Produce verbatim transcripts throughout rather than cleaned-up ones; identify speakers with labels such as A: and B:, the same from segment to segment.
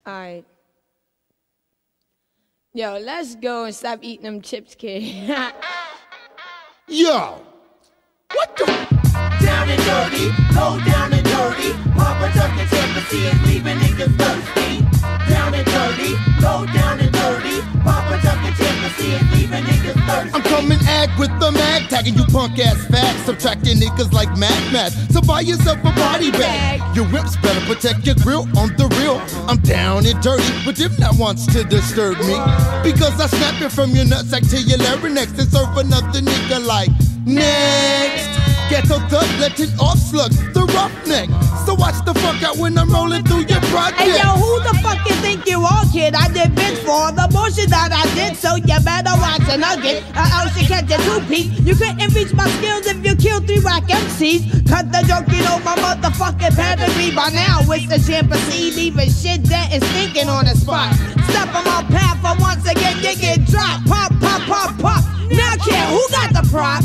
A: Alright. Yo, let's go and stop eating them chips, kid.
B: Yo! What the?
C: Down and dirty, low down and dirty. Papa Tuck and Timothy is leaving niggas thirsty. Down and dirty, low down and dirty. Papa Tuck and Timothy is leaving niggas thirsty.
B: I'm coming ag with the mag, tagging you punk ass facts, subtracting niggas like mad math. So buy yourself a body bag. Your whips better protect your grill on the real. I'm down and dirty, but them not wants to disturb me. Because I snap it from your nutsack to your larynx and serve another nigga like next. Ghetto thug, letting off slugs, the roughneck. So watch the fuck out when I'm rolling through your project.
D: Hey yo, who the fuck you think you are, kid? I did bit for the bullshit that I did, so you better watch a nugget, or else you catch a two-peat. You couldn't reach my skills if you killed three whack M Cs. Cut the joke, you know my motherfucking pedigree. By now, it's the chimpanzee, leaving shit dead and stinking on the spot. Step on my path, for once again you get dropped. Pop, pop, pop, pop. Now, kid, who got the props?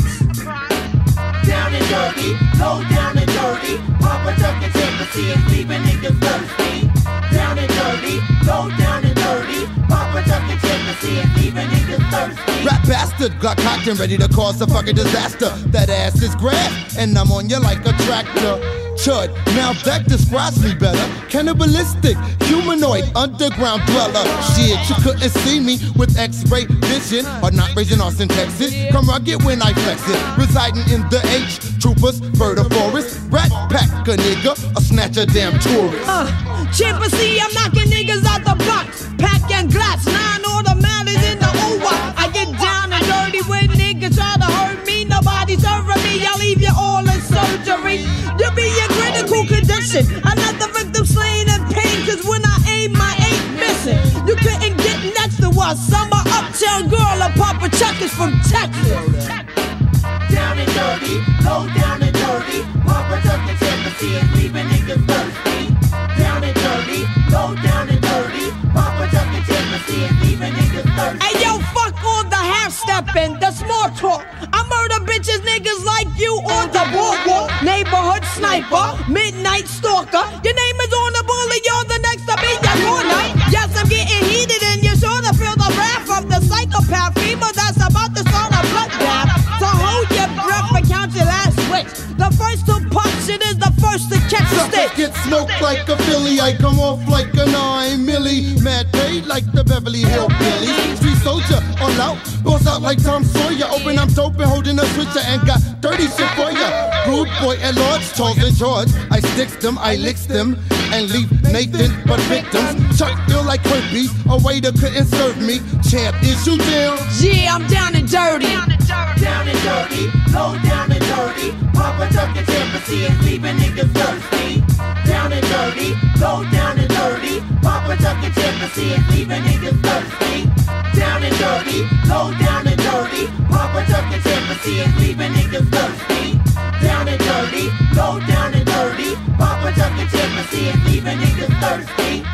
C: Down and dirty, low down and dirty. Papa Tuck and Timothy is leaving niggas thirsty. Down and dirty, low down and dirty. Papa Tuck and Timothy is leaving niggas thirsty.
B: Rap bastard, Glock cocked and ready to cause a fucking disaster. That ass is grass, and I'm on you like a tractor. Chud, now that describes me better. Cannibalistic, humanoid, underground dweller. Shit, you couldn't see me with X-ray vision. Or not raising Austin, Texas. Come rugged when I flex it. Residing in the H, troopers, bird of forest. Rat pack a nigga, or snatch a damn tourist.
D: Uh, chimpanzee, I'm knocking niggas out the box. Pack and glass, nine automatics in the O W A. I get down and dirty when niggas try to hurt me. Nobody serving me, I'll leave you all in surgery. You be in critical condition. Another victim slain in pain, cause when I aim, my aim missing. You couldn't get next to us. I'm a uptown girl, and Papa Chuck is from Texas.
C: Down and dirty, low down and dirty. Papa Tuck and Timothy is leaving niggas thirsty. Down and dirty, low down and dirty. Papa Tuck and Timothy is leaving niggas thirsty.
D: Hey yo, fuck all the half-stepping, the small talk. I murder bitches, niggas like you on the boardwalk. Neighborhood sniper, midnight stalker. Your name is on the bullet, you're the next to be your corner. Yes, I'm getting heated and you're sure to feel the wrath of the psychopath fever that's about to start a bloodbath. So hold your breath and count your last switch. The first to pop shit is the first to catch a stick.
B: Get smoked like a Philly, I come off like a nine milli. Mad paid like the Beverly Hillbillies. Street soldier, all out, boss out like Tom Sawyer. Open, I'm doping, holding a switcher and got dirty shit for ya. Rude boy at large, Charles and George. I sticks them, I licks them, and leave Nathan but victims. Chuck feel like herpes, a waiter couldn't serve me. Champ, is you down?
D: Yeah, I'm down and dirty.
C: Down and dirty, down and dirty, low down and dirty. Papa Tuck and Timothy is leaving niggas thirsty. Down and dirty, low down and dirty. Papa Tuck and Timothy is leaving niggas thirsty. Down and dirty, low down and dirty. Papa Tuck and Timothy is leaving niggas thirsty. Down and dirty, low down and dirty. Papa Tuck and Timothy is leaving niggas thirsty.